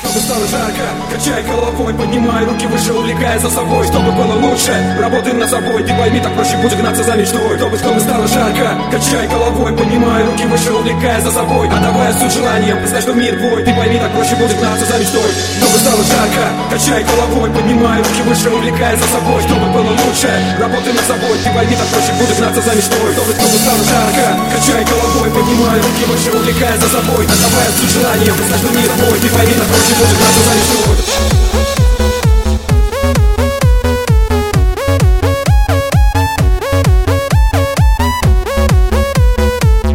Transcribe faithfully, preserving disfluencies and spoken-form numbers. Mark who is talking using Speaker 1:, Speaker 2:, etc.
Speaker 1: Чтобы стало жарко, качай головой, поднимай руки выше, увлекая за собой. Чтобы было лучше, работаем над собой. Ты пойми, так проще будет гнаться за мечтой. Чтобы, чтобы стало жарко, качай головой, поднимай руки выше, увлекая за собой. Отдавая суть желаниям, знай, что мир твой. Ты пойми, так проще будет гнаться за мечтой. Чтобы стало жарко, качай головой, поднимай руки выше, увлекая за собой. Чтобы было лучше, работаем над собой. Ты пойми, так проще будет гнаться за мечтой. Чтобы, чтобы стало жарко, качай головой, поднимай руки выше, увлекая за собой. Отдавая суть желаниям, знай, что мир твой. Ты пойми, так проще будет гнаться за мечтой.